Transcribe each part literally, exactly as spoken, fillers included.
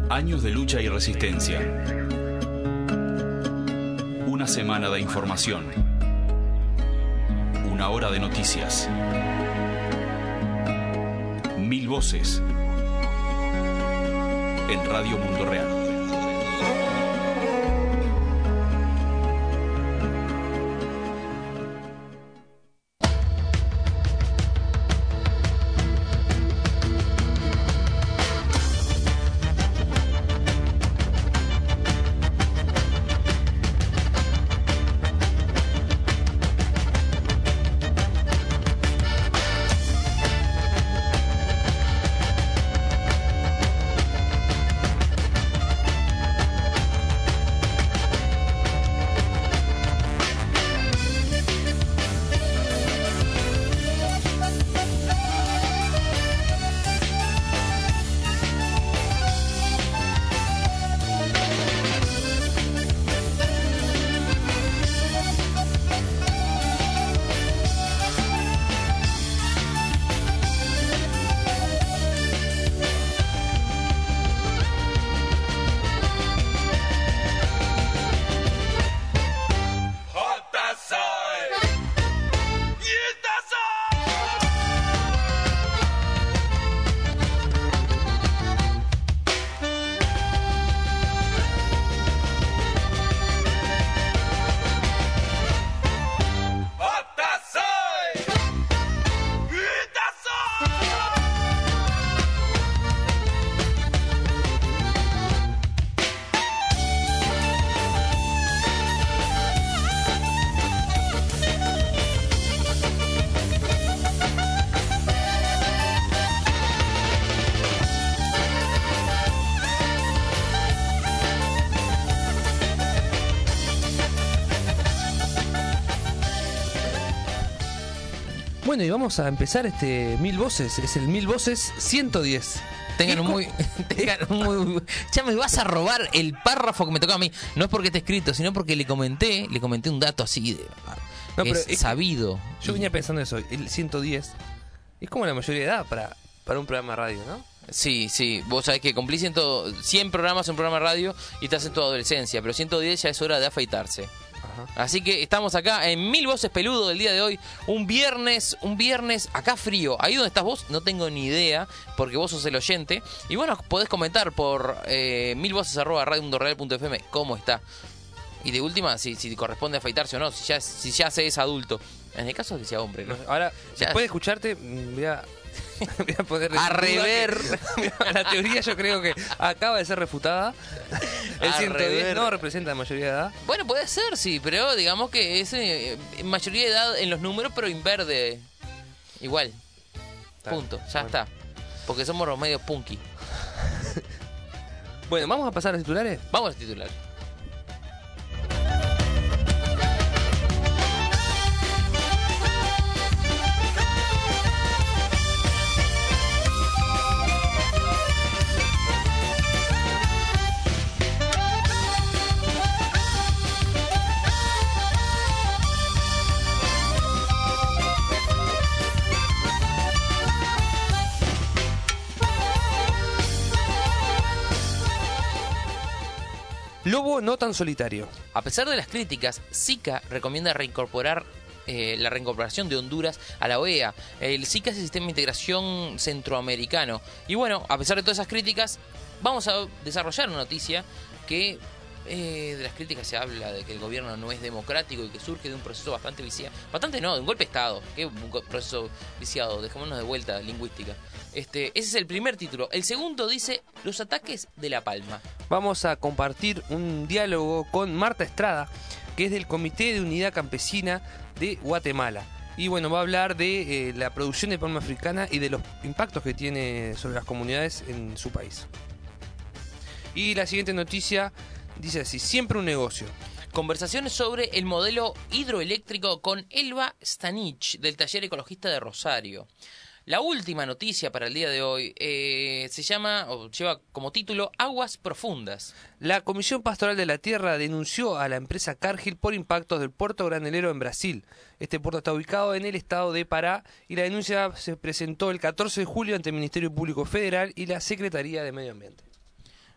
Años de lucha y resistencia. Una semana de información. Una hora de noticias. Mil voces. En Radio Mundo Real. Bueno, y vamos a empezar este Mil Voces, es el Mil Voces ciento diez. Tengan un muy, tengan un muy... Ya me vas a robar el párrafo que me tocaba a mí. No es porque esté escrito, sino porque le comenté, le comenté un dato así de... No, pero es es sabido. Yo venía pensando eso, el ciento diez es como la mayoría de edad para, para un programa de radio, ¿no? Sí, sí, vos sabés que cumplís cien, cien programas en un programa de radio y estás en tu adolescencia, pero ciento diez ya es hora de afeitarse. Ajá. Así que estamos acá en Mil Voces Peludo del día de hoy, un viernes, un viernes acá frío. Ahí donde estás vos no tengo ni idea, porque vos sos el oyente. Y bueno, podés comentar por eh, milvoces arroba radio mundo real punto f m cómo está. Y de última, si, si corresponde afeitarse o no, si ya, si ya se es adulto. En el caso de que sea hombre, ¿no? Ahora, ya, después de escucharte, voy a... voy a poder a rever que, la teoría yo creo que acaba de ser refutada. El a ciento diez rever. no representa la mayoría de edad. Bueno, puede ser, sí, pero digamos que es eh, mayoría de edad en los números, pero inverde. Igual. Está, punto, ya bueno. Está. Porque somos los medios punky. Bueno, ¿vamos a pasar a los titulares? Vamos a los titulares. Lobo no tan solitario. A pesar de las críticas, SICA recomienda reincorporar eh, la reincorporación de Honduras a la O E A. El SICA es el Sistema de Integración Centroamericano. Y bueno, a pesar de todas esas críticas, vamos a desarrollar una noticia que eh, de las críticas se habla de que el gobierno no es democrático y que surge de un proceso bastante viciado. Bastante no, de un golpe de Estado. ¿Qué un proceso viciado? Dejémonos de vuelta lingüística. Este, ese es el primer título. El segundo dice los ataques de La Palma. Vamos a compartir un diálogo con Marta Estrada, que es del Comité de Unidad Campesina de Guatemala. Y bueno, va a hablar de eh, la producción de palma africana y de los impactos que tiene sobre las comunidades en su país. Y la siguiente noticia dice así: siempre un negocio. Conversaciones sobre el modelo hidroeléctrico con Elba Stanich, del Taller Ecologista de Rosario. La última noticia para el día de hoy eh, se llama, o lleva como título, Aguas Profundas. La Comisión Pastoral de la Tierra denunció a la empresa Cargill por impactos del puerto granelero en Brasil. Este puerto está ubicado en el estado de Pará y la denuncia se presentó el catorce de julio ante el Ministerio Público Federal y la Secretaría de Medio Ambiente.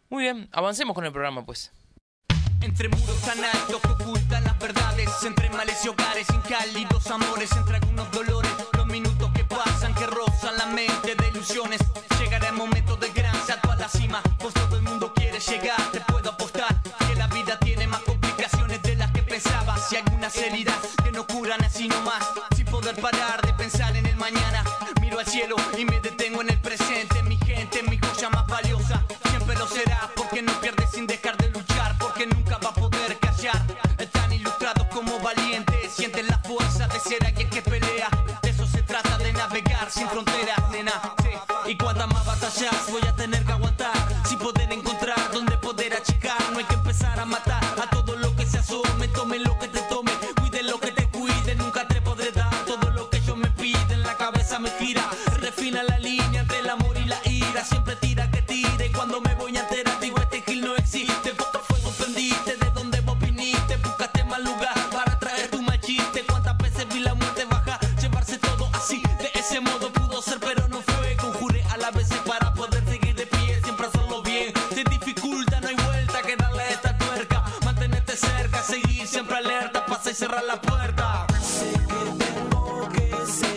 Muy bien, avancemos con el programa, pues. Entre muros tan altos que ocultan las verdades, entre males y hogares, incálidos amores, entre algunos dolores, los minutos que pasan, que rozan la mente de ilusiones. Llegará el momento del gran salto a la cima, pues todo el mundo quiere llegar, te puedo apostar que la vida tiene más complicaciones de las que pensabas, y algunas heridas que no curan así nomás, sin poder parar de pensar en el mañana. Miro al cielo y me detengo en el presente, mi gente, mi joya más valiosa, siempre lo será, porque no pierdes sin dejar de luchar, porque nunca va a poder callar. Están ilustrados como valientes, sienten la fuerza de ser alguien que pelea. De eso se trata, de navegar sin fronteras, nena. Sí. Y cuantas más batallas voy a tener que aguantar, sin poder encontrar donde poder achicar. No hay que empezar a matar a todo lo que se asome, tome lo que te tome, cuide lo que te cuide. Nunca te podré dar todo lo que ellos me piden, la cabeza me gira, refina la línea entre el amor y la ira. Siempre tira que tire, y cuando me voy a enterar digo este gil no existe. Porque fuego prendiste de donde vos viniste, buscaste mal lugar para traer tu mal chiste. Cuántas veces vi la muerte baja, llevarse todo así, de ese modo pudo ser pero no fue. Conjuré a la vez para poder seguir de pie, siempre hacerlo bien. Se dificulta, no hay vuelta que darle a esta tuerca, mantenerte cerca, seguir siempre alerta, pasa y cerrar la puerta. Sé que tengo que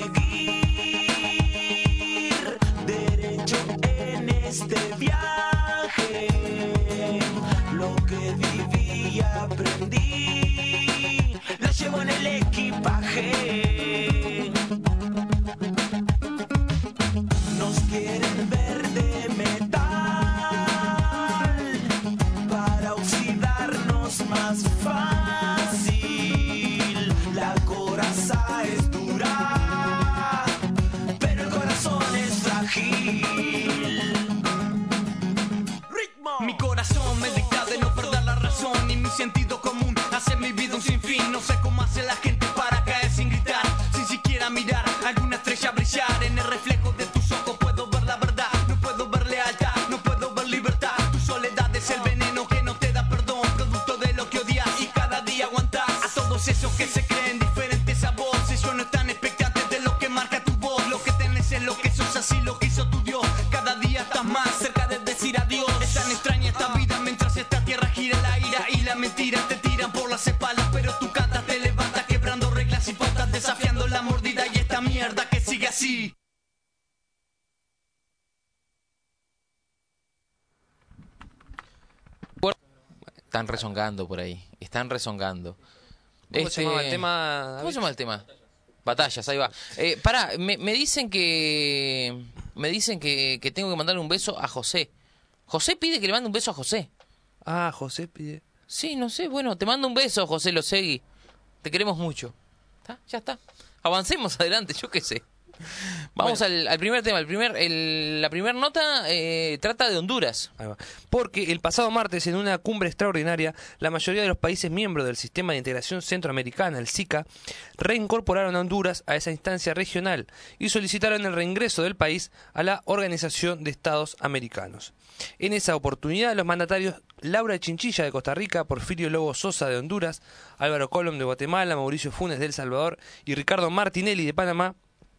seguir derecho en este viaje, lo que viví y aprendí lo llevo en el equipaje. Nos quieren ver de metal para oxidarnos más fácil. La coraza es dura, pero el corazón es frágil. Ritmo. Mi corazón me dicta de no perder la razón, y mi sentido común hace mi vida un sinfín. No sé cómo hace la gente para caer sin gritar, sin siquiera mirar alguna estrella brillar. En el reflejo de tus ojos puedo ver la verdad, no puedo ver lealtad, no puedo ver libertad. Tu soledad es el veneno que no te da perdón, producto de lo que odias y cada día aguantas. A todos esos que se creen diferentes a vos, ellos no están expectantes de lo que marca tu voz. Lo que tenés es lo que sos, así lo quiso tu Dios. Cada día estás más cerca de decir adiós. Es tan extraña esta vida mientras esta tierra gira. La ira y la mentira te tiran por las espaldas, pero tú cantas, te levantas, quebrando reglas y pautas, desafiando la mordida y esta mierda que sigue así. Están rezongando por ahí, están rezongando. ¿Cómo Este, se llamaba el tema? ¿Cómo se llama el tema? Batallas, ahí va. Eh, pará, me, me dicen que me dicen que, que tengo que mandarle un beso a José. José pide que le mande un beso a José. Ah, José pide. Sí, no sé, bueno, te mando un beso, José Losegui. Te queremos mucho. ¿Está? Ya está. Avancemos adelante, yo qué sé. Vamos Bueno. al, al primer tema. El primer, el, la primera nota eh, trata de Honduras. Ahí va. Porque el pasado martes, en una cumbre extraordinaria, la mayoría de los países miembros del Sistema de Integración Centroamericana, el SICA, reincorporaron a Honduras a esa instancia regional y solicitaron el reingreso del país a la Organización de Estados Americanos. En esa oportunidad, los mandatarios Laura Chinchilla de Costa Rica, Porfirio Lobo Sosa de Honduras, Álvaro Colom de Guatemala, Mauricio Funes de El Salvador y Ricardo Martinelli de Panamá.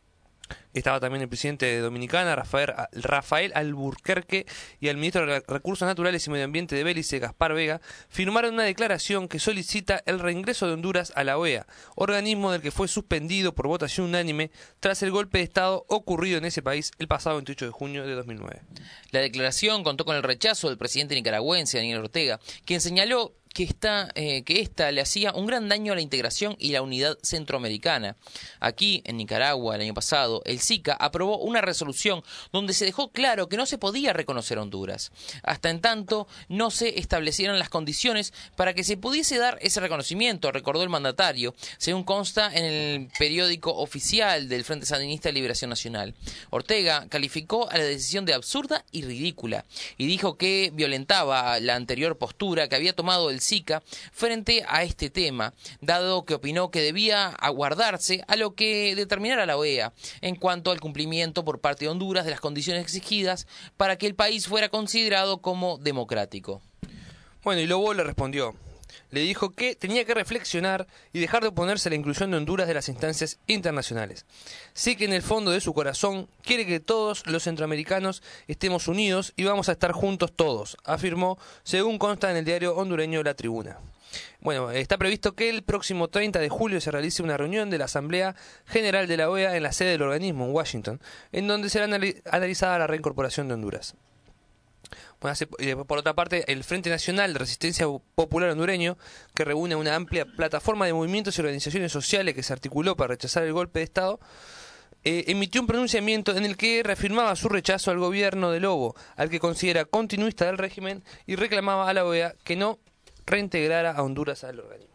Estaba también el presidente de Dominicana, Rafael, Rafael Alburquerque, y el ministro de Recursos Naturales y Medio Ambiente de Belice, Gaspar Vega, firmaron una declaración que solicita el reingreso de Honduras a la O E A, organismo del que fue suspendido por votación unánime tras el golpe de Estado ocurrido en ese país el pasado veintiocho de junio de dos mil nueve. La declaración contó con el rechazo del presidente nicaragüense, Daniel Ortega, quien señaló que esta, eh, que esta le hacía un gran daño a la integración y la unidad centroamericana. Aquí, en Nicaragua, el año pasado, el SICA aprobó una resolución donde se dejó claro que no se podía reconocer a Honduras, hasta en tanto no se establecieran las condiciones para que se pudiese dar ese reconocimiento, recordó el mandatario, según consta en el periódico oficial del Frente Sandinista de Liberación Nacional. Ortega calificó a la decisión de absurda y ridícula y dijo que violentaba la anterior postura que había tomado el SICA frente a este tema, dado que opinó que debía aguardarse a lo que determinara la O E A en cuanto al cumplimiento por parte de Honduras de las condiciones exigidas para que el país fuera considerado como democrático. Bueno, y Lobo le respondió: le dijo que tenía que reflexionar y dejar de oponerse a la inclusión de Honduras de las instancias internacionales. Sí que en el fondo de su corazón quiere que todos los centroamericanos estemos unidos y vamos a estar juntos todos, afirmó, según consta en el diario hondureño La Tribuna. Bueno, está previsto que el próximo treinta de julio se realice una reunión de la Asamblea General de la O E A en la sede del organismo, en Washington, en donde será analizada la reincorporación de Honduras. Bueno, por otra parte, el Frente Nacional de Resistencia Popular Hondureño, que reúne una amplia plataforma de movimientos y organizaciones sociales que se articuló para rechazar el golpe de Estado, eh, emitió un pronunciamiento en el que reafirmaba su rechazo al gobierno de Lobo, al que considera continuista del régimen, y reclamaba a la O E A que no reintegrara a Honduras al organismo.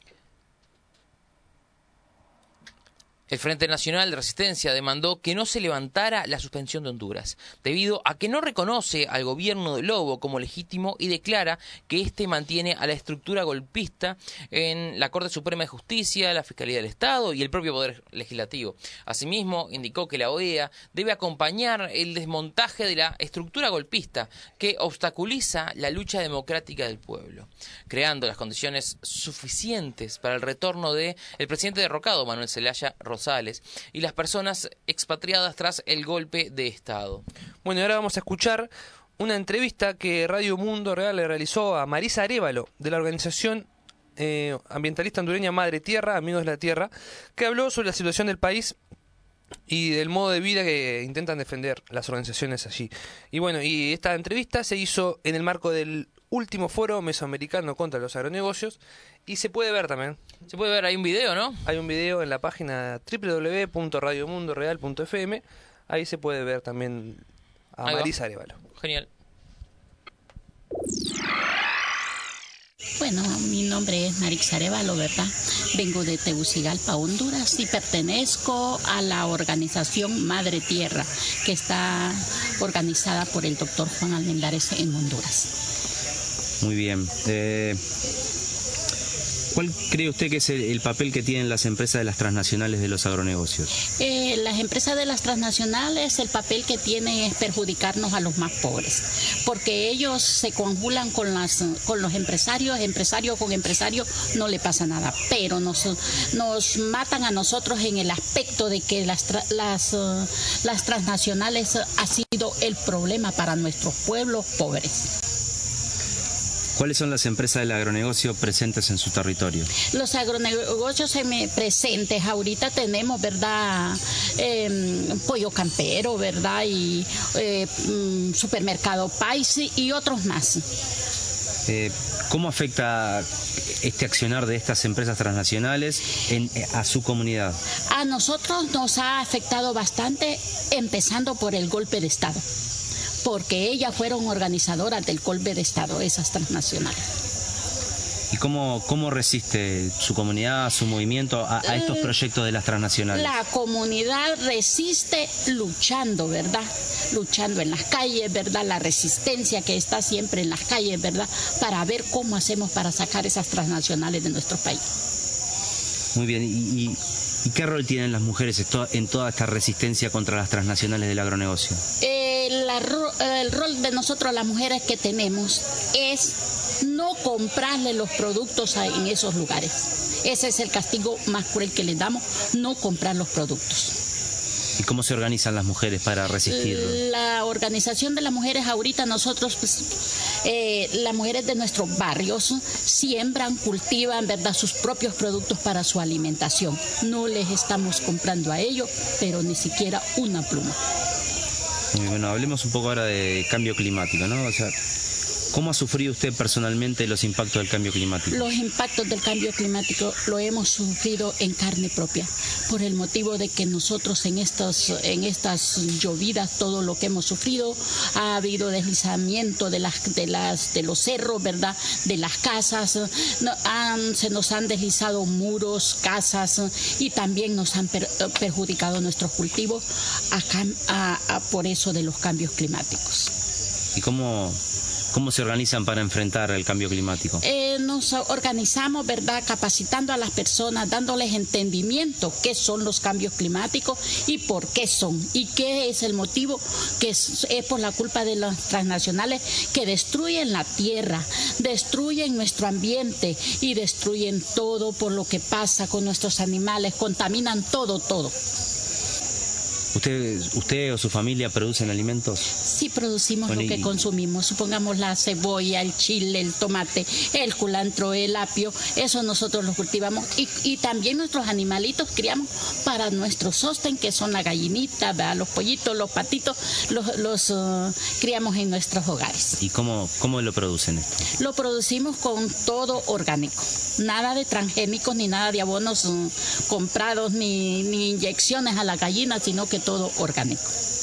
El Frente Nacional de Resistencia demandó que no se levantara la suspensión de Honduras, debido a que no reconoce al gobierno de Lobo como legítimo y declara que éste mantiene a la estructura golpista en la Corte Suprema de Justicia, la Fiscalía del Estado y el propio Poder Legislativo. Asimismo, indicó que la O E A debe acompañar el desmontaje de la estructura golpista que obstaculiza la lucha democrática del pueblo, creando las condiciones suficientes para el retorno de el presidente derrocado, Manuel Zelaya Rosales, y las personas expatriadas tras el golpe de Estado. Bueno, y ahora vamos a escuchar una entrevista que Radio Mundo Real le realizó a Marisa Arévalo, de la organización eh, ambientalista hondureña Madre Tierra, Amigos de la Tierra, que habló sobre la situación del país y del modo de vida que intentan defender las organizaciones allí. Y bueno, y esta entrevista se hizo en el marco del último foro mesoamericano contra los agronegocios y se puede ver también. Se puede ver, hay un video, ¿no? Hay un video en la página doble u doble u doble u punto radio mundo real punto f m. Ahí se puede ver también a Ahí Marisa va. Arévalo. Genial. Bueno, mi nombre es Marisa Arévalo, ¿verdad? Vengo de Tegucigalpa, Honduras, y pertenezco a la organización Madre Tierra, que está organizada por el doctor Juan Almendares en Honduras. Muy bien. Eh, ¿Cuál cree usted que es el, el papel que tienen las empresas de las transnacionales de los agronegocios? Eh, las empresas de las transnacionales, el papel que tienen es perjudicarnos a los más pobres, porque ellos se conjulan con, las, con los empresarios, empresarios con empresarios no le pasa nada, pero nos, nos matan a nosotros en el aspecto de que las, tra, las, uh, las transnacionales ha sido el problema para nuestros pueblos pobres. ¿Cuáles son las empresas del agronegocio presentes en su territorio? Los agronegocios presentes, ahorita tenemos, ¿verdad? Eh, Pollo Campero, ¿verdad? Y eh, Supermercado Pais y otros más. Eh, ¿Cómo afecta este accionar de estas empresas transnacionales en, a su comunidad? A nosotros nos ha afectado bastante, empezando por el golpe de Estado, porque ellas fueron organizadoras del golpe de Estado, esas transnacionales. ¿Y cómo, cómo resiste su comunidad, su movimiento a, a estos proyectos de las transnacionales? La comunidad resiste luchando, ¿verdad? Luchando en las calles, ¿verdad? La resistencia que está siempre en las calles, ¿verdad? Para ver cómo hacemos para sacar esas transnacionales de nuestro país. Muy bien. ¿Y, y, y qué rol tienen las mujeres en toda esta resistencia contra las transnacionales del agronegocio? Eh, la, el rol de nosotros las mujeres que tenemos es no comprarle los productos en esos lugares. Ese es el castigo más cruel que les damos, no comprar los productos. ¿Y cómo se organizan las mujeres para resistirlo? La organización de las mujeres ahorita nosotros, pues, eh, las mujeres de nuestros barrios siembran, cultivan, ¿verdad?, sus propios productos para su alimentación. No les estamos comprando a ellos, pero ni siquiera una pluma. Muy bueno, hablemos un poco ahora de cambio climático, ¿no? O sea, ¿cómo ha sufrido usted personalmente los impactos del cambio climático? Los impactos del cambio climático lo hemos sufrido en carne propia, por el motivo de que nosotros en estas, en estas llovidas, todo lo que hemos sufrido, ha habido deslizamiento de, las, de, las, de los cerros, ¿verdad?, de las casas, no, han, se nos han deslizado muros, casas, y también nos han per, perjudicado nuestros cultivos a, a, a, por eso de los cambios climáticos. ¿Y cómo... ¿Cómo se organizan para enfrentar el cambio climático? Eh, nos organizamos, ¿verdad?, capacitando a las personas, dándoles entendimiento qué son los cambios climáticos y por qué son, y qué es el motivo, que es, es por la culpa de las transnacionales que destruyen la tierra, destruyen nuestro ambiente y destruyen todo por lo que pasa con nuestros animales, contaminan todo, todo. ¿Usted, usted o su familia producen alimentos? Sí, producimos Bueno, lo que y- consumimos. Supongamos la cebolla, el chile, el tomate, el culantro, el apio. Eso nosotros lo cultivamos. Y, y también nuestros animalitos criamos para nuestro sostén, que son la gallinita, ¿verdad?, los pollitos, los patitos, los, los uh, criamos en nuestros hogares. ¿Y cómo, cómo lo producen esto? Lo producimos con todo orgánico. Nada de transgénicos, ni nada de abonos uh, comprados, ni, ni inyecciones a la gallina, sino que todo orgánico.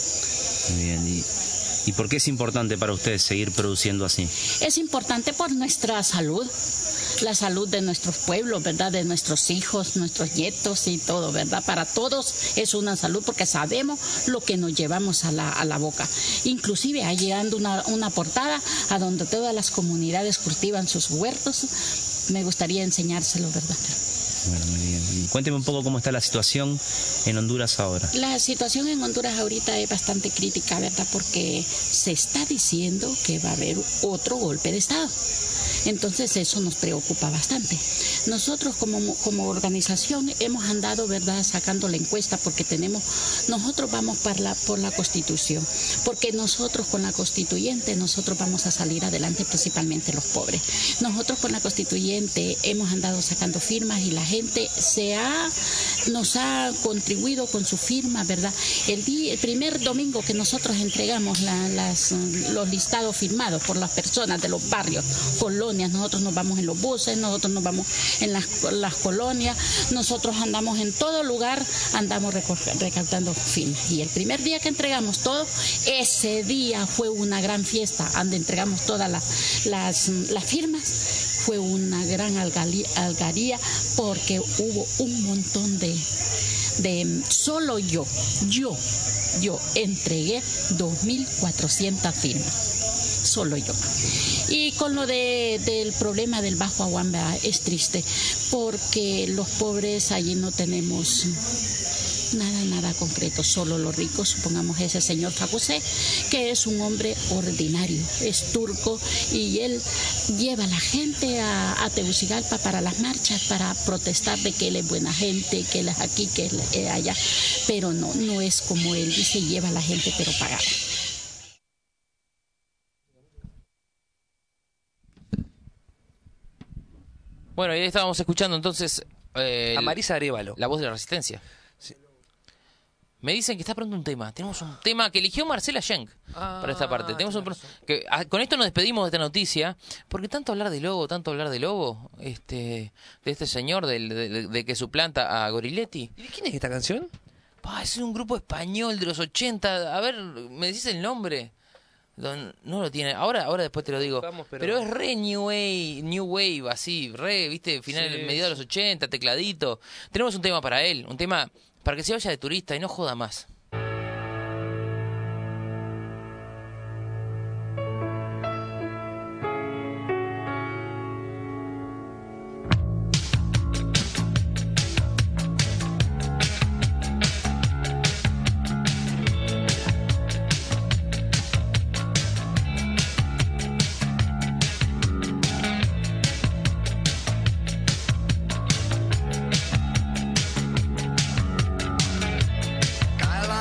Muy bien. ¿Y, y por qué es importante para ustedes seguir produciendo así? Es importante por nuestra salud, la salud de nuestros pueblos, ¿verdad?, de nuestros hijos, nuestros nietos y todo, ¿verdad? Para todos es una salud porque sabemos lo que nos llevamos a la, a la boca. Inclusive hay llegando una, una portada a donde todas las comunidades cultivan sus huertos. Me gustaría enseñárselo, ¿verdad? Bueno, muy bien. Y cuénteme un poco cómo está la situación en Honduras ahora. La situación en Honduras ahorita es bastante crítica, ¿verdad? Porque se está diciendo que va a haber otro golpe de Estado. Entonces eso nos preocupa bastante. Nosotros como, como organización hemos andado, ¿verdad?, sacando la encuesta porque tenemos, nosotros vamos por la, por la Constitución, porque nosotros con la Constituyente, nosotros vamos a salir adelante, principalmente los pobres. Nosotros con la Constituyente hemos andado sacando firmas y la gente se ha, nos ha contribuido con su firma, ¿verdad? El, día, el primer domingo que nosotros entregamos la, las, los listados firmados por las personas de los barrios, colonias, nosotros nos vamos en los buses, nosotros nos vamos en las, las colonias, nosotros andamos en todo lugar, andamos recaudando firmas. Y el primer día que entregamos todo, ese día fue una gran fiesta, donde entregamos todas las, las, las firmas. Fue una gran algarabía porque hubo un montón de, de, solo yo, yo, yo entregué dos mil cuatrocientas firmas, solo yo. Y con lo de, del problema del Bajo Aguamba es triste, porque los pobres allí no tenemos nada, nada concreto, solo los ricos. Supongamos ese señor Facusé, que es un hombre ordinario, es turco, y él lleva a la gente a, a Tegucigalpa para las marchas, para protestar de que él es buena gente, que él es aquí, que él es allá, pero no, no es como él dice, lleva a la gente pero pagada. Bueno, y ahí estábamos escuchando entonces eh, A Marisa Arévalo. la voz de la resistencia. Sí. Me dicen que está pronto un tema. Tenemos un tema que eligió Marcela Schenk Ah, para esta parte. Tenemos un tenés pro- que, ah, con esto nos despedimos de esta noticia, porque tanto hablar de Lobo, tanto hablar de Lobo, este, de este señor, del- de, de- de que suplanta a Goriletti. ¿Y de quién es esta canción? Pa, es un grupo español de los ochenta. A ver, ¿me decís el nombre? Don- no lo tiene. Ahora, ahora después te lo digo. Buscamos, pero- pero... es re New Wave, New Wave, así, re, viste, final, Sí, mediados de los ochenta, tecladito. Tenemos un tema para él, un tema para que se vaya de turista y no joda más. Cae la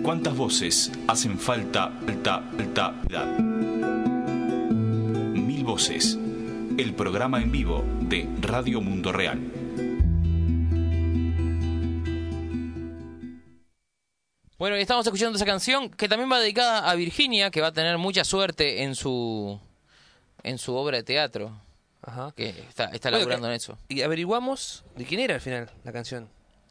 ¿Cuántas voces hacen falta, falta, falta, falta? Mil voces. El programa en vivo de Radio Mundo Real. Bueno, y estamos escuchando esa canción que también va dedicada a Virginia, que va a tener mucha suerte en su en su obra de teatro. Ajá. Que está, está Bueno, laburando que- en eso. Y averiguamos de quién era al final la canción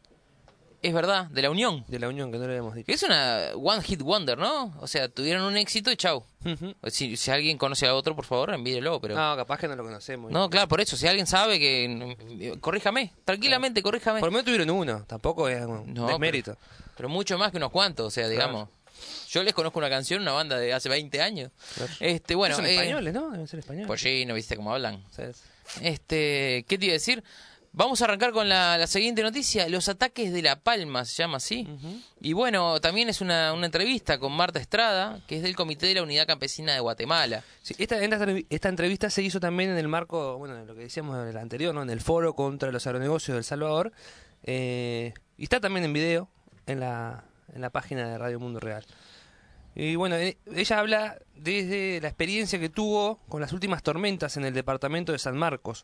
Es verdad, de La Unión. de La Unión, que no le habíamos dicho. Que es una one hit wonder, ¿no? O sea, tuvieron un éxito y chau. Ujú. Si, si alguien conoce a otro, por favor, envíelo, pero... No, capaz que no lo conocemos. No, claro, por eso, si alguien sabe que... Corríjame, tranquilamente, corríjame. Por lo menos tuvieron uno, tampoco es un No, desmérito. Pero mucho más que unos cuantos, o sea, digamos... Yo les conozco una canción, una banda de hace veinte años. Claro. Este, bueno... Son eh, españoles, ¿no? Deben ser españoles. Pues sí, ¿no viste cómo hablan? O sea, es- Este, ¿qué te iba a decir? Vamos a arrancar con la, la siguiente noticia, los ataques de La Palma, se llama así. Ujú. Y bueno, también es una, una entrevista con Marta Estrada, que es del Comité de la Unidad Campesina de Guatemala. Sí, esta, esta, esta entrevista se hizo también en el marco, bueno, de lo que decíamos en el anterior, ¿no? En el foro contra los agronegocios de El Salvador. Eh, y está también en video en la, en la página de Radio Mundo Real. Y bueno, eh, ella habla desde la experiencia que tuvo con las últimas tormentas en el departamento de San Marcos.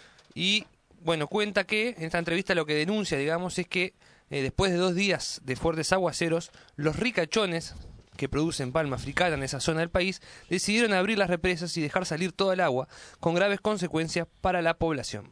Y bueno, cuenta que en esta entrevista lo que denuncia, digamos, es que eh, después de dos días de fuertes aguaceros, los ricachones que producen palma africana en esa zona del país decidieron abrir las represas y dejar salir toda el agua, con graves consecuencias para la población.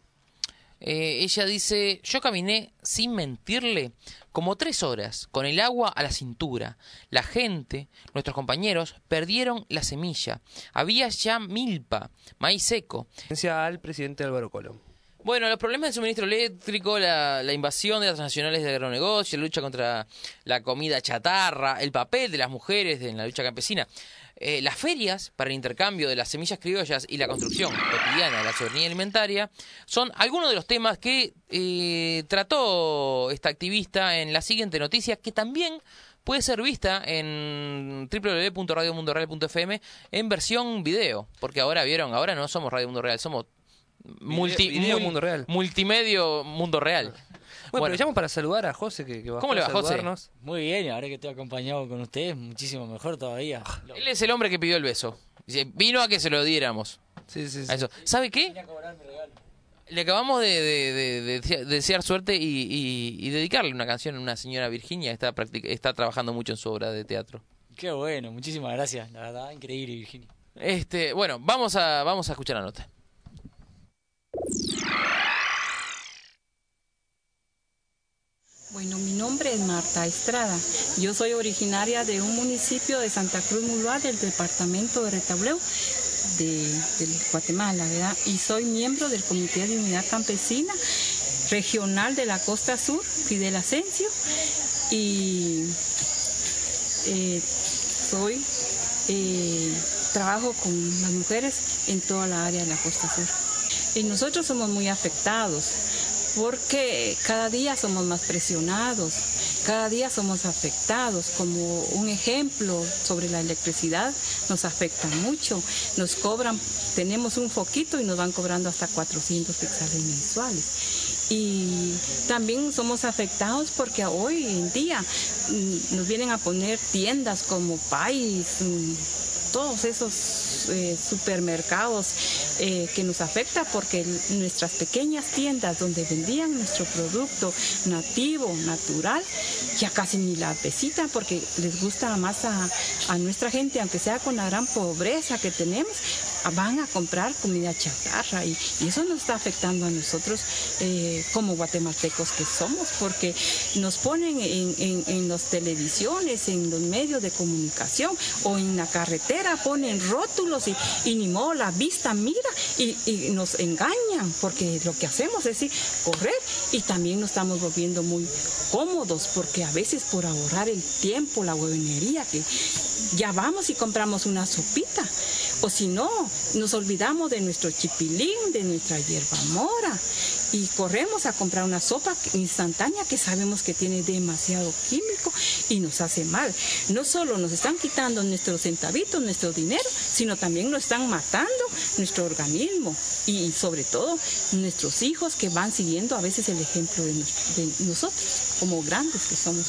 Eh, ella dice, yo caminé, sin mentirle, como tres horas, con el agua a la cintura. La gente, nuestros compañeros, perdieron la semilla. Había ya milpa, maíz seco. Referencia al presidente Álvaro Colón. Bueno, los problemas del suministro eléctrico, la, la invasión de las transnacionales de agronegocio, la lucha contra la comida chatarra, el papel de las mujeres en la lucha campesina, eh, las ferias para el intercambio de las semillas criollas y la construcción cotidiana de la soberanía alimentaria son algunos de los temas que eh, trató esta activista en la siguiente noticia, que también puede ser vista en doble u doble u doble u punto radio mundo real punto f m en versión video, porque ahora vieron, ahora no somos Radio Mundo Real, somos multi, Video mul- Mundo Real. multimedio Mundo Real. Bueno, Bueno. pero llamo para saludar a José, que, que bajó ¿Cómo le a va, José? saludarnos. Muy bien, ahora que estoy acompañado con ustedes, muchísimo mejor todavía. Lo- Él es el hombre que pidió el beso. Dice, vino a que se lo diéramos. Sí, sí, sí. A eso. ¿Sabe qué? Vine a cobrar mi regalo. Le acabamos de, de- de- de dese- desear suerte y, y- y dedicarle una canción a una señora Virginia que está, practic- está trabajando mucho en su obra de teatro. Qué bueno, muchísimas gracias. La verdad, increíble, Virginia. Este, bueno, vamos a, vamos a escuchar la nota. Bueno, mi nombre es Marta Estrada. Yo soy originaria de un municipio de Santa Cruz Muluá, del departamento de Retableu, de, de Guatemala, ¿verdad? Y soy miembro del Comité de Unidad Campesina Regional de la Costa Sur, Fidel Asensio, y eh, soy, eh, trabajo con las mujeres en toda la área de la Costa Sur. Y nosotros somos muy afectados, porque cada día somos más presionados, cada día somos afectados. Como un ejemplo sobre la electricidad, nos afecta mucho. Nos cobran, tenemos un foquito y nos van cobrando hasta cuatrocientos quetzales mensuales. Y también somos afectados porque hoy en día mm, nos vienen a poner tiendas como País, mm, todos esos eh, supermercados eh, que nos afecta, porque el- nuestras pequeñas tiendas donde vendían nuestro producto nativo, natural, ya casi ni la visitan porque les gusta más a, a nuestra gente, aunque sea con la gran pobreza que tenemos, van a comprar comida chatarra, y, y eso nos está afectando a nosotros eh, como guatemaltecos que somos, porque nos ponen en, en, en las televisiones, en los medios de comunicación o en la carretera, ponen rótulos y, y ni modo, la vista mira y, y nos engañan, porque lo que hacemos es ir, correr, y también nos estamos volviendo muy cómodos, porque a veces por ahorrar el tiempo, la huevonería, que ya vamos y compramos una sopita, o si no, nos olvidamos de nuestro chipilín, de nuestra hierba mora, y corremos a comprar una sopa instantánea que sabemos que tiene demasiado químico y nos hace mal. No solo nos están quitando nuestros centavitos, nuestro dinero, sino también nos están matando nuestro organismo, y sobre todo nuestros hijos, que van siguiendo a veces el ejemplo de, nos- de nosotros, como grandes que somos.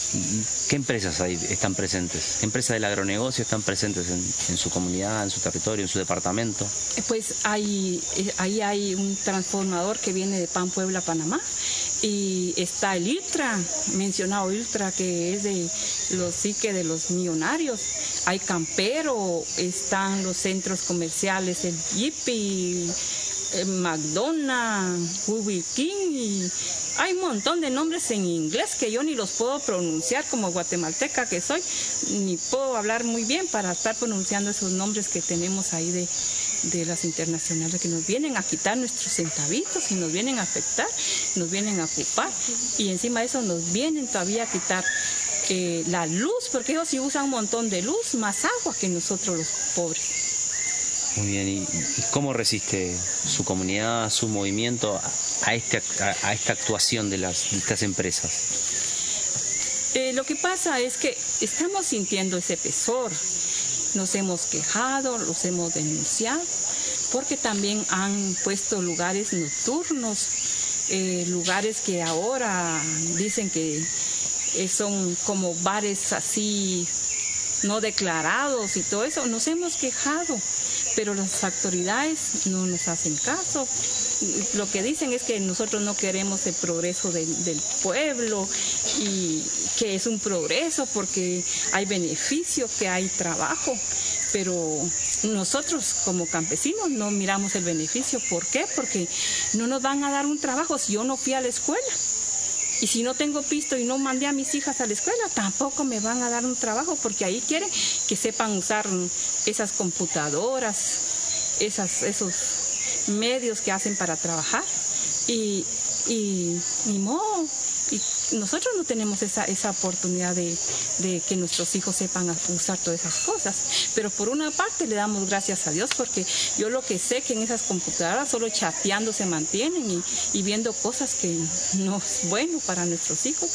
¿Y qué empresas ahí están presentes? ¿Qué empresas del agronegocio están presentes en, en su comunidad, en su territorio, en su departamento? Pues hay, ahí hay un transformador que viene de Pan Puebla, Panamá, y está el ILTRA, mencionado ILTRA, que es de los psique de los millonarios. Hay Campero, están los centros comerciales, el Yipi, el McDonald's, Burger King, y hay un montón de nombres en inglés que yo ni los puedo pronunciar como guatemalteca que soy, ni puedo hablar muy bien para estar pronunciando esos nombres que tenemos ahí de, de las internacionales que nos vienen a quitar nuestros centavitos y nos vienen a afectar, nos vienen a ocupar, y encima de eso nos vienen todavía a quitar eh, la luz, porque ellos sí usan un montón de luz, más agua que nosotros los pobres. Muy bien, ¿y, y cómo resiste su comunidad, su movimiento a, este, a, a esta actuación de, las, de estas empresas? Eh, lo que pasa es que estamos sintiendo ese pesor, nos hemos quejado, los hemos denunciado, porque también han puesto lugares nocturnos, eh, lugares que ahora dicen que eh, son como bares así no declarados y todo eso. Nos hemos quejado, pero las autoridades no nos hacen caso. Lo que dicen es que nosotros no queremos el progreso de, del pueblo, y que es un progreso porque hay beneficio, que hay trabajo, pero nosotros como campesinos no miramos el beneficio. ¿Por qué? Porque no nos van a dar un trabajo si yo no fui a la escuela. Y si no tengo pisto y no mandé a mis hijas a la escuela, tampoco me van a dar un trabajo, porque ahí quieren que sepan usar esas computadoras, esas, esos medios que hacen para trabajar. Y, y ni modo, y nosotros no tenemos esa, esa oportunidad de, de que nuestros hijos sepan usar todas esas cosas. Pero por una parte le damos gracias a Dios, porque yo lo que sé que en esas computadoras solo chateando se mantienen y, y viendo cosas que no es bueno para nuestros hijos.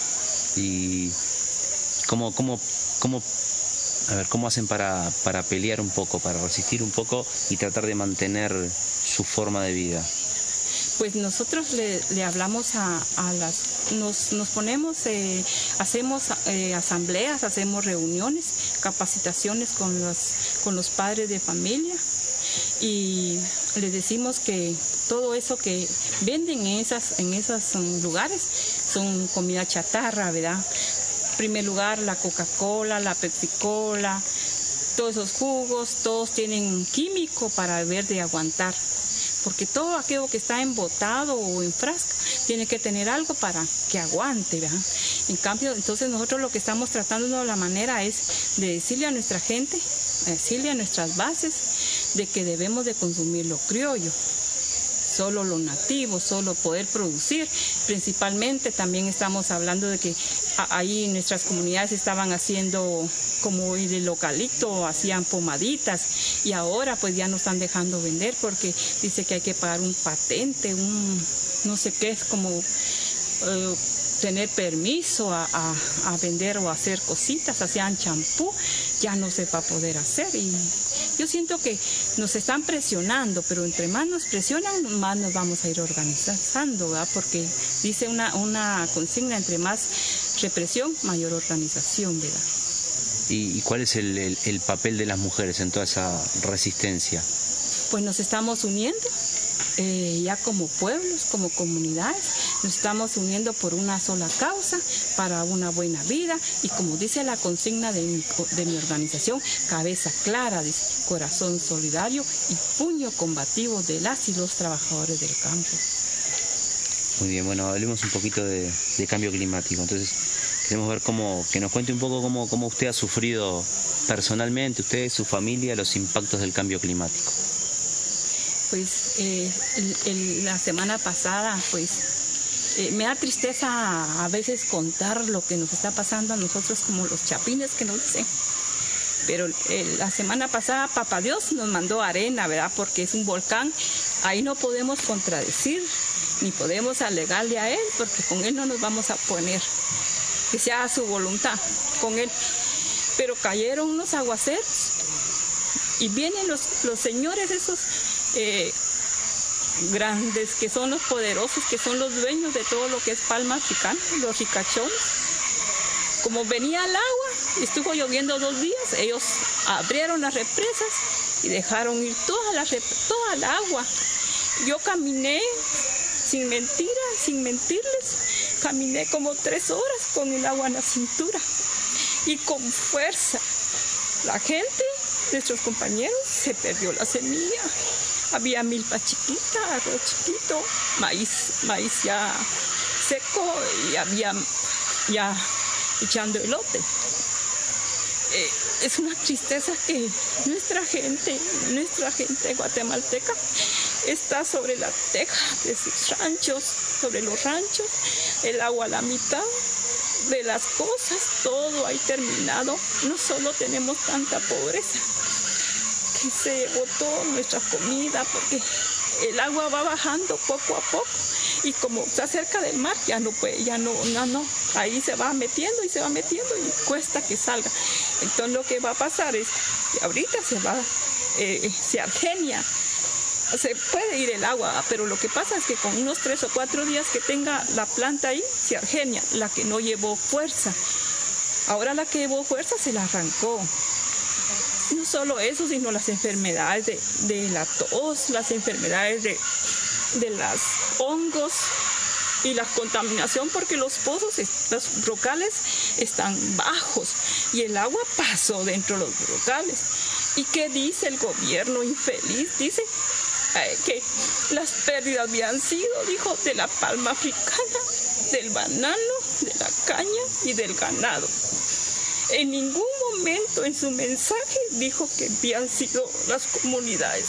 ¿Y cómo, cómo, cómo, a ver, cómo hacen para, para pelear un poco, para resistir un poco y tratar de mantener su forma de vida? Pues nosotros le, le hablamos a, a las, nos, nos ponemos, eh, hacemos eh, asambleas, hacemos reuniones, capacitaciones con los, con los padres de familia, y les decimos que todo eso que venden en esas, en esos um, lugares son comida chatarra, ¿verdad? En primer lugar, la Coca-Cola, la Pepsi-Cola, todos esos jugos, todos tienen químico para beber de aguantar. Porque todo aquello que está embotado o en frasco tiene que tener algo para que aguante, ¿verdad? En cambio, entonces nosotros lo que estamos tratando de la manera es de decirle a nuestra gente, decirle a nuestras bases, de que debemos de consumir lo criollo, solo lo nativo, solo poder producir. Principalmente también estamos hablando de que ahí nuestras comunidades estaban haciendo como el eucalipto, hacían pomaditas, y ahora pues ya no están dejando vender porque dice que hay que pagar un patente, un no sé qué, es como eh, tener permiso a, a, a vender o hacer cositas, hacían champú, ya no se va a poder hacer. Y yo siento que nos están presionando, pero entre más nos presionan, más nos vamos a ir organizando, ¿verdad? Porque dice una, una consigna, entre más represión, mayor organización, ¿verdad? ¿Y, y cuál es el, el, el papel de las mujeres en toda esa resistencia? Pues nos estamos uniendo, eh, ya como pueblos, como comunidades, nos estamos uniendo por una sola causa, para una buena vida, y como dice la consigna de mi, de mi organización, cabeza clara, dice, corazón solidario y puño combativo de las y los trabajadores del campo. Muy bien, bueno, hablemos un poquito de, de cambio climático. Entonces, queremos ver cómo, que nos cuente un poco cómo, cómo usted ha sufrido personalmente, usted y su familia, los impactos del cambio climático. Pues eh, el, el, la semana pasada, pues eh, me da tristeza a veces contar lo que nos está pasando a nosotros como los chapines que nos dicen. Pero eh, la semana pasada Papá Dios nos mandó arena, ¿verdad? Porque es un volcán, ahí no podemos contradecir, ni podemos alegarle a él, porque con él no nos vamos a poner. Que sea su voluntad con él. Pero cayeron unos aguaceros y vienen los, los señores esos eh, grandes, que son los poderosos, que son los dueños de todo lo que es palma africana, los ricachones, Como venía el agua, estuvo lloviendo dos días, ellos abrieron las represas y dejaron ir toda la, toda el agua. Yo caminé, sin mentiras, sin mentirles, caminé como tres horas con el agua en la cintura y con fuerza. La gente, nuestros compañeros, se perdió la semilla. Había milpa chiquita, arroz chiquito, maíz, maíz ya seco y había ya echando elote. Eh, es una tristeza que nuestra gente, nuestra gente guatemalteca está sobre la teja de sus ranchos, sobre los ranchos, el agua a la mitad de las cosas, todo ahí terminado. No solo tenemos tanta pobreza, que se botó nuestra comida porque el agua va bajando poco a poco y como está cerca del mar ya no puede, ya no, no, no, ahí se va metiendo y se va metiendo y cuesta que salga. Entonces lo que va a pasar es que ahorita se va, eh, se argenia, se puede ir el agua, pero lo que pasa es que con unos tres o cuatro días que tenga la planta ahí, se argenia, la que no llevó fuerza. Ahora la que llevó fuerza se la arrancó. No solo eso, sino las enfermedades de, de la tos, las enfermedades de, de los hongos y la contaminación, porque los pozos, los brocales están bajos y el agua pasó dentro de los brocales. ¿Y qué dice el gobierno infeliz? Dice eh, que las pérdidas habían sido, dijo, de la palma africana, del banano, de la caña y del ganado. En ningún momento en su mensaje dijo que habían sido las comunidades.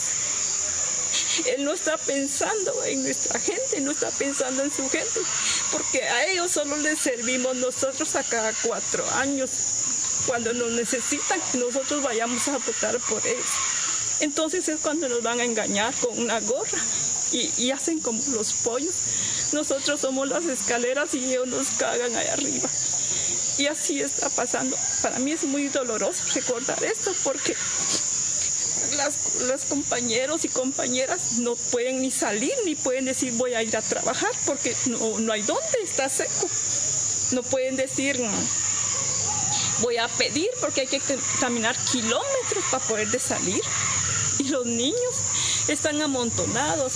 Él no está pensando en nuestra gente, no está pensando en su gente, porque a ellos solo les servimos nosotros a cada cuatro años, cuando nos necesitan que nosotros vayamos a votar por ellos. Entonces es cuando nos van a engañar con una gorra y, y hacen como los pollos. Nosotros somos las escaleras y ellos nos cagan ahí arriba. Y así está pasando. Para mí es muy doloroso recordar esto porque las, las compañeros y compañeras no pueden ni salir ni pueden decir voy a ir a trabajar porque no, no hay dónde, está seco. No pueden decir voy a pedir porque hay que caminar kilómetros para poder salir. Y los niños están amontonados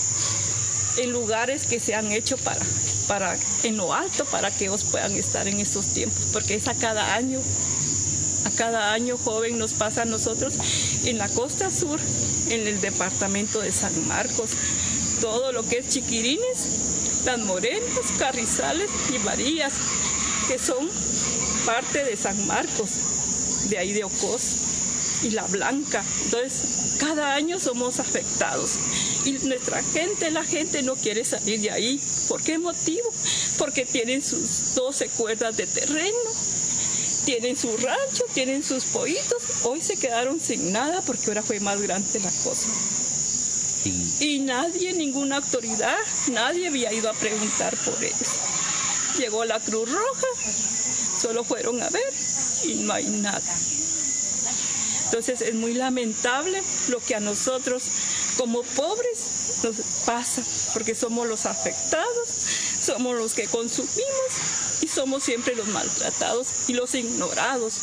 en lugares que se han hecho para... para en lo alto para que ellos puedan estar en estos tiempos, porque es a cada año, a cada año joven nos pasa a nosotros en la costa sur, en el departamento de San Marcos, todo lo que es Chiquirines, Las Morenas, Carrizales y Varillas, que son parte de San Marcos, de ahí de Ocos y La Blanca. Entonces, cada año somos afectados. Y nuestra gente, la gente no quiere salir de ahí. ¿Por qué motivo? Porque tienen sus doce cuerdas de terreno, tienen su rancho, tienen sus pollitos. Hoy se quedaron sin nada porque ahora fue más grande la cosa. Sí. Y nadie, ninguna autoridad, nadie había ido a preguntar por ellos. Llegó la Cruz Roja, solo fueron a ver y no hay nada. Entonces es muy lamentable lo que a nosotros como pobres nos pasa, porque somos los afectados, somos los que consumimos y somos siempre los maltratados y los ignorados.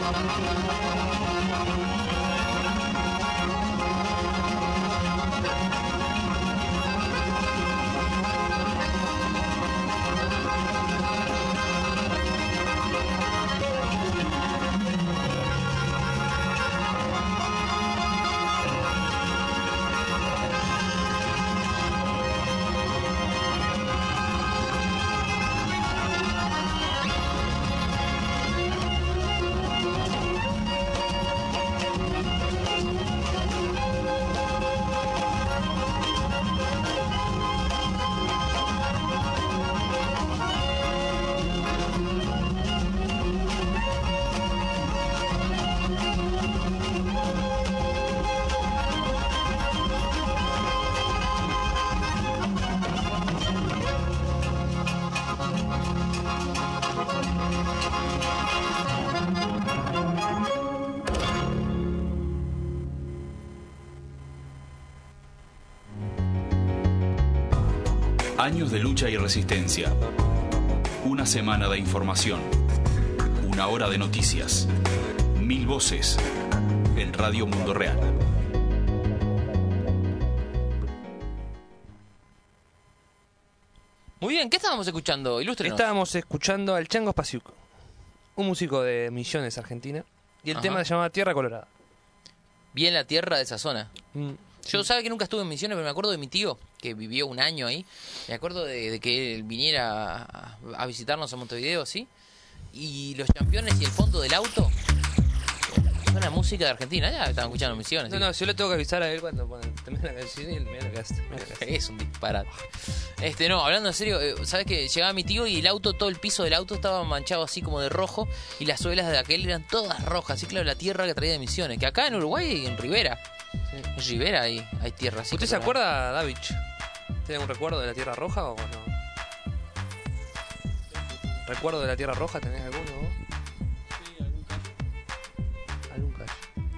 Años de lucha y resistencia. Una semana de información. Una hora de noticias. Mil voces. En Radio Mundo Real. Muy bien, ¿qué estábamos escuchando? Ilústrenos. Estábamos escuchando al Chango Spasiuk, un músico de Misiones, Argentina, y el Ajá. tema se llama Tierra Colorada. Bien la tierra de esa zona. Mm. Yo sabe que nunca estuve en Misiones, pero me acuerdo de mi tío, que vivió un año ahí. Me acuerdo de, de que él viniera a, a visitarnos a Montevideo, ¿sí? Y los campeones y el fondo del auto suena música de Argentina. Ya estaban escuchando Misiones. No, ¿sí? no, yo le tengo que avisar a él cuando pone- termina la canción y él mira lo que hace. Mira lo que hace. Es un disparate. Este, no, hablando en serio, eh, ¿sabes que llegaba mi tío y el auto, todo el piso del auto estaba manchado así como de rojo y las suelas de aquel eran todas rojas? Así claro, la tierra que traía de Misiones. Que acá en Uruguay, en Rivera, Sí. en Rivera hay, hay tierra así. ¿Usted se colorada. acuerda, Davich? ¿Tiene algún recuerdo de la Tierra Roja o no? ¿Recuerdo de la Tierra Roja? ¿Tenés alguno vos? Sí, algún cacho. Algún cacho.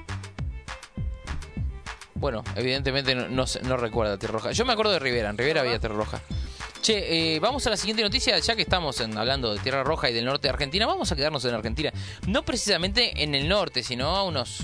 Bueno, evidentemente no, no, sé- no recuerda Tierra Roja. Yo me acuerdo de Rivera, en Rivera había Tierra Roja. Che, eh, vamos a la siguiente noticia, ya que estamos en- hablando de Tierra Roja y del norte de Argentina, vamos a quedarnos en Argentina. No precisamente en el norte, sino a unos...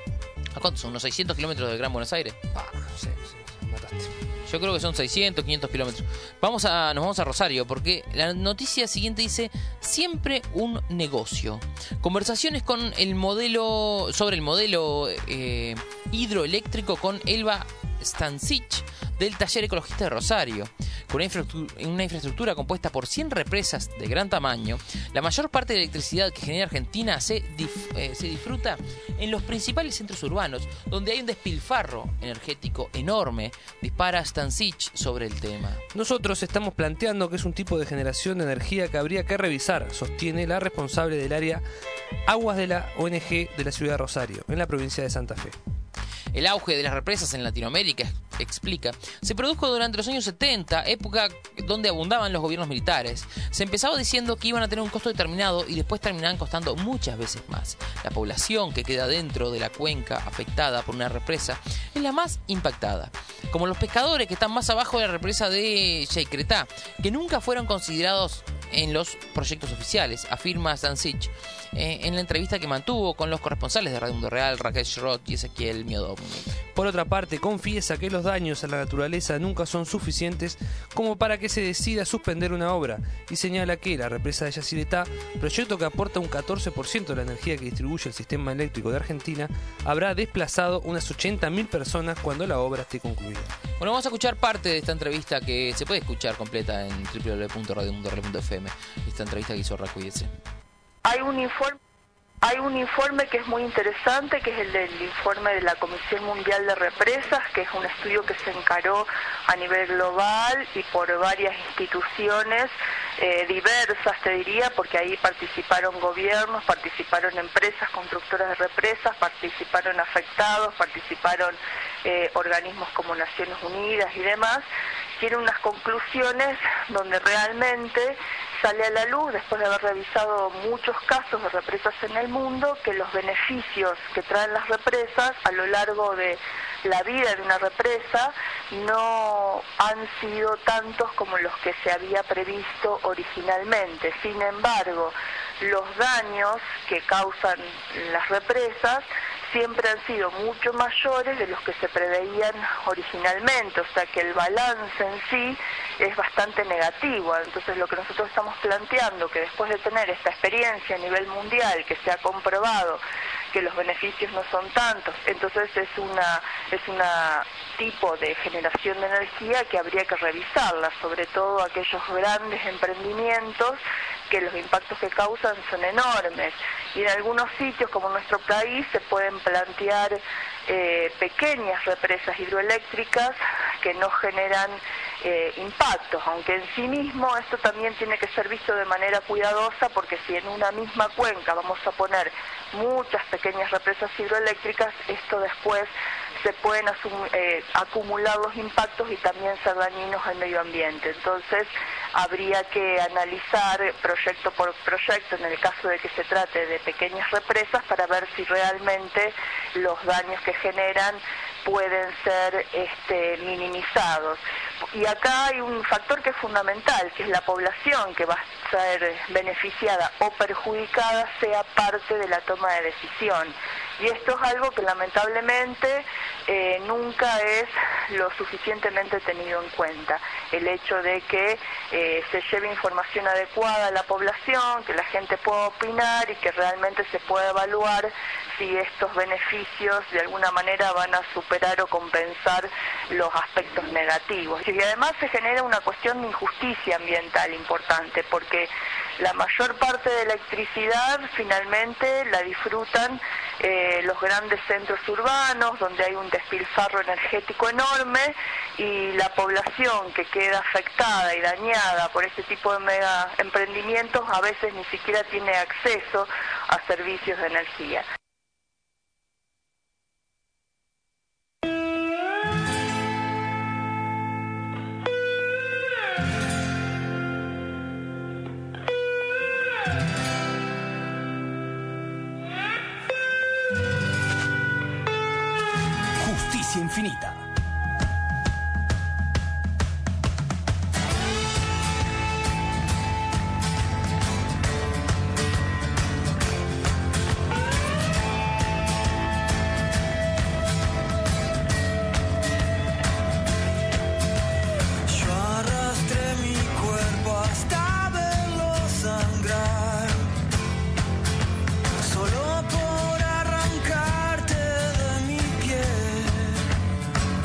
¿A cuántos son? ¿Unos seiscientos kilómetros del Gran Buenos Aires? Ah, sí, sí, me mataste. Yo creo que son seiscientos, quinientos kilómetros. Vamos a, nos vamos a Rosario, porque la noticia siguiente dice: siempre un negocio. Conversaciones con el modelo, sobre el modelo eh, hidroeléctrico con Elba Stancic del Taller Ecologista de Rosario. Con una infraestructura, una infraestructura compuesta por cien represas de gran tamaño, la mayor parte de la electricidad que genera Argentina se, dif- eh, se disfruta en los principales centros urbanos, donde hay un despilfarro energético enorme, dispara Stancic sobre el tema. Nosotros estamos planteando que es un tipo de generación de energía que habría que revisar, sostiene la responsable del área Aguas de la O N G de la ciudad de Rosario, en la provincia de Santa Fe. El auge de las represas en Latinoamérica, explica, se produjo durante los años setenta, época donde abundaban los gobiernos militares. Se empezaba diciendo que iban a tener un costo determinado y después terminaban costando muchas veces más. La población que queda dentro de la cuenca afectada por una represa es la más impactada, como los pescadores que están más abajo de la represa de Yacyretá, que nunca fueron considerados en los proyectos oficiales, afirma Stancic eh, en la entrevista que mantuvo con los corresponsales de Radio Mundo Real, Raquel Schrott y Ezequiel Miodom. Por otra parte, confiesa que los daños a la naturaleza nunca son suficientes como para que se decida suspender una obra y señala que la represa de Yacyretá, proyecto que aporta un catorce por ciento de la energía que distribuye el sistema eléctrico de Argentina, habrá desplazado unas ochenta mil personas cuando la obra esté concluida. Bueno, vamos a escuchar parte de esta entrevista que se puede escuchar completa en doble u doble u doble u punto radio mundo real punto f m. Esta entrevista que hizo Raco y ese. Hay un informe Hay un informe que es muy interesante, que es el del informe de la Comisión Mundial de Represas, que es un estudio que se encaró a nivel global y por varias instituciones eh, diversas, te diría, porque ahí participaron gobiernos, participaron empresas constructoras de represas, participaron afectados, participaron eh, organismos como Naciones Unidas y demás. Tiene unas conclusiones donde realmente sale a la luz, después de haber revisado muchos casos de represas en el mundo, que los beneficios que traen las represas a lo largo de la vida de una represa no han sido tantos como los que se había previsto originalmente. Sin embargo, los daños que causan las represas siempre han sido mucho mayores de los que se preveían originalmente, o sea que el balance en sí es bastante negativo. Entonces lo que nosotros estamos planteando, que después de tener esta experiencia a nivel mundial, que se ha comprobado que los beneficios no son tantos, entonces es una es una tipo de generación de energía que habría que revisarla, sobre todo aquellos grandes emprendimientos que los impactos que causan son enormes, y en algunos sitios como nuestro país se pueden plantear eh, pequeñas represas hidroeléctricas que no generan eh, impactos, aunque en sí mismo esto también tiene que ser visto de manera cuidadosa, porque si en una misma cuenca vamos a poner muchas pequeñas represas hidroeléctricas, esto después se pueden asum- eh, acumular los impactos y también ser dañinos al medio ambiente. Entonces habría que analizar proyecto por proyecto, en el caso de que se trate de pequeñas represas, para ver si realmente los daños que generan pueden ser este, minimizados. Y acá hay un factor que es fundamental, que es la población que va a ser beneficiada o perjudicada sea parte de la toma de decisión. Y esto es algo que lamentablemente eh, nunca es lo suficientemente tenido en cuenta. El hecho de que eh, se lleve información adecuada a la población, que la gente pueda opinar y que realmente se pueda evaluar si estos beneficios de alguna manera van a superar o compensar los aspectos negativos. Y además se genera una cuestión de injusticia ambiental importante, porque la mayor parte de electricidad finalmente la disfrutan eh, los grandes centros urbanos, donde hay un despilfarro energético enorme, y la población que queda afectada y dañada por este tipo de mega emprendimientos a veces ni siquiera tiene acceso a servicios de energía. Justicia infinita. Solo por arrancarte de mi piel.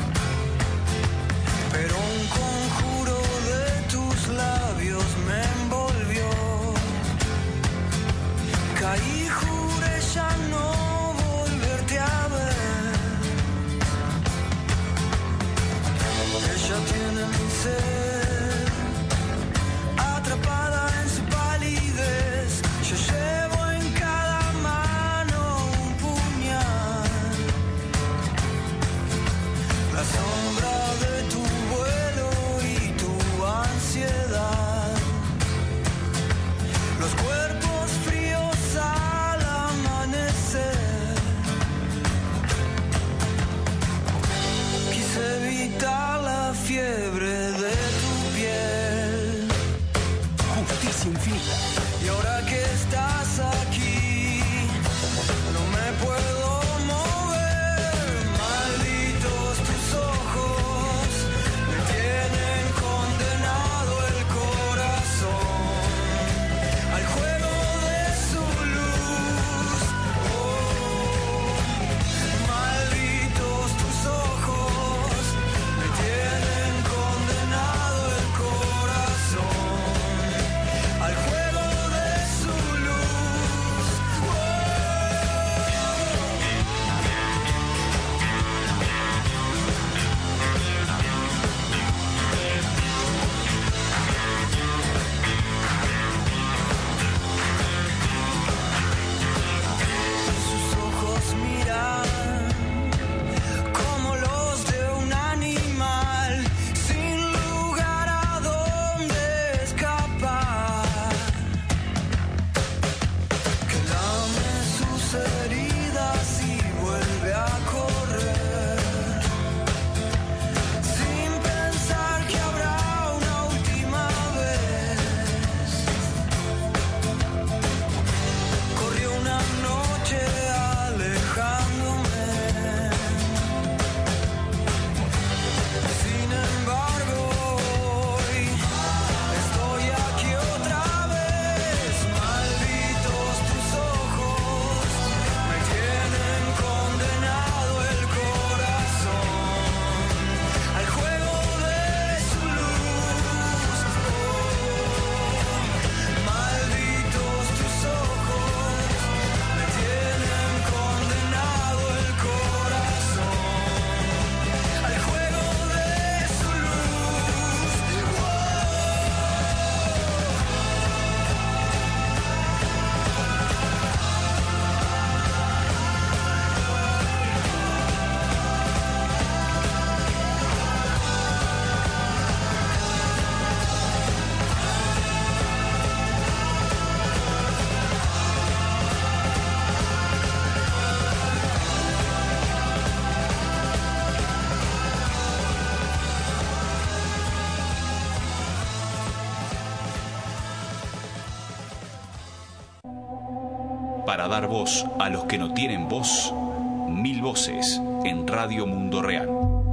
Para dar voz a los que no tienen voz, Mil Voces en Radio Mundo Real.